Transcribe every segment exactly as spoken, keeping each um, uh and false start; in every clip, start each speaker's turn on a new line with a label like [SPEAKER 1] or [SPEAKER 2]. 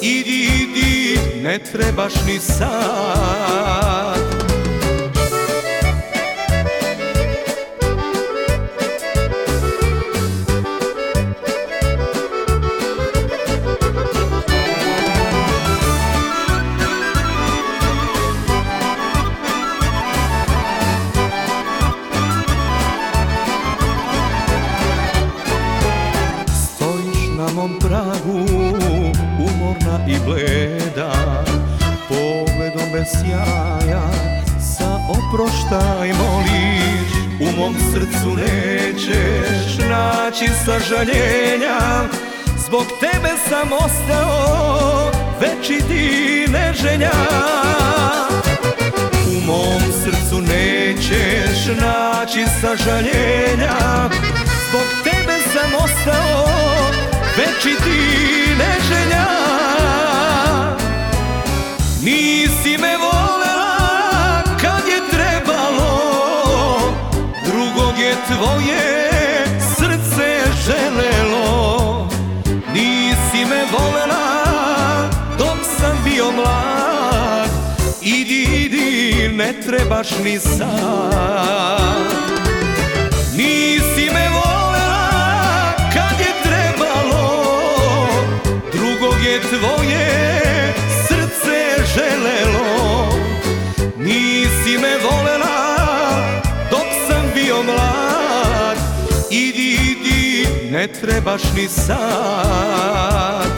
[SPEAKER 1] idi, idi, ne trebaš ni sad. Na mom pragu, umorna i bleda, pogledom bez sjaja, za oproštaj moliš. U mom srcu nećeš naći sažaljenja, zbog tebe sam ostao večiti neženja. U mom srcu nećeš naći sažaljenja, zbog tebe sam ostao večiti neženja. Nisi me volela kad je trebalo, drugog je tvoje srce želelo. Nisi me volela dok sam bio mlad, idi, idi, ne trebaš ni sad. Nisi me volela kad je je tvoje srce želelo. Nisi me volela dok sam bio mlad, idi, idi, ne trebaš ni sad.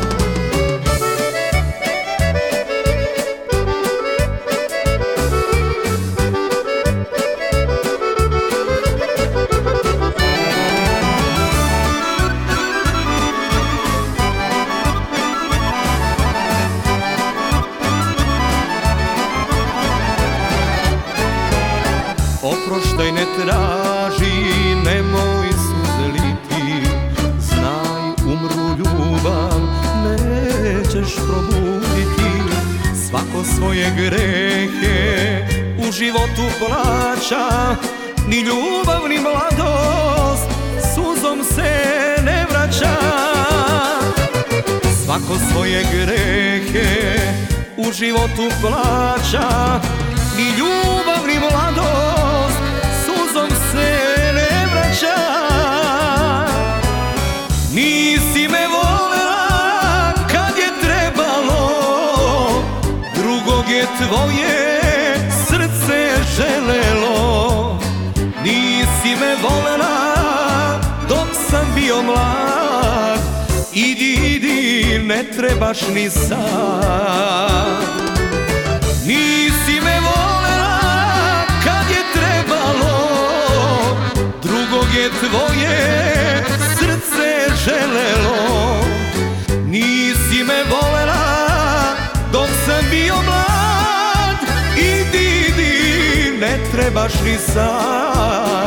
[SPEAKER 1] Oproštaj ne traži, nemoj suze liti, znaj umru ljubav, nećeš probuditi. Svako svoje grehe u životu plaća, ni ljubav ni mladost suzom se ne vraća. Svako svoje grehe u životu plaća, ni ljubav ni mladost suzom se ne vraća. Nisi me volela kad je trebalo, drugog je tvoje srce želelo. Nisi me volela dok sam bio mlad, idi, idi, ne trebaš ni sad. Nisi me volela kad je trebalo, drugog je tvoje srce želelo. Nisi me volela dok sam bio mlad, idi, idi, ne trebaš ni sad.